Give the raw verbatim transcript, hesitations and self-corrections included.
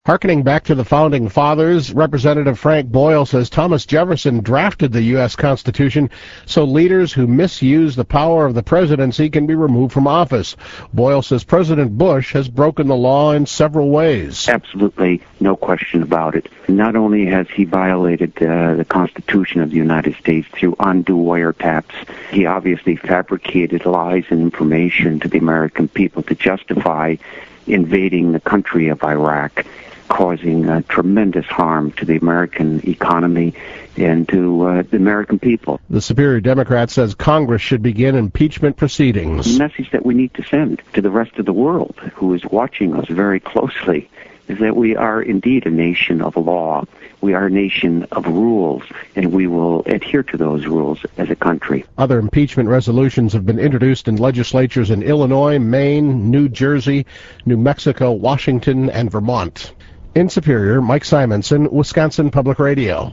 Harkening back to the Founding Fathers, Representative Frank Boyle says Thomas Jefferson drafted the U S Constitution so leaders who misuse the power of the presidency can be removed from office. Boyle says President Bush has broken the law in several ways. Absolutely, no question about it. Not only has he violated uh, the Constitution of the United States through undue wiretaps, he obviously fabricated lies and information to the American people to justify invading the country of Iraq, causing uh, tremendous harm to the American economy and to uh, the American people. The Superior Democrat says Congress should begin impeachment proceedings. The message that we need to send to the rest of the world who is watching us very closely is that we are indeed a nation of law. We are a nation of rules, and we will adhere to those rules as a country. Other impeachment resolutions have been introduced in legislatures in Illinois, Maine, New Jersey, New Mexico, Washington, and Vermont. In Superior, Mike Simonson, Wisconsin Public Radio.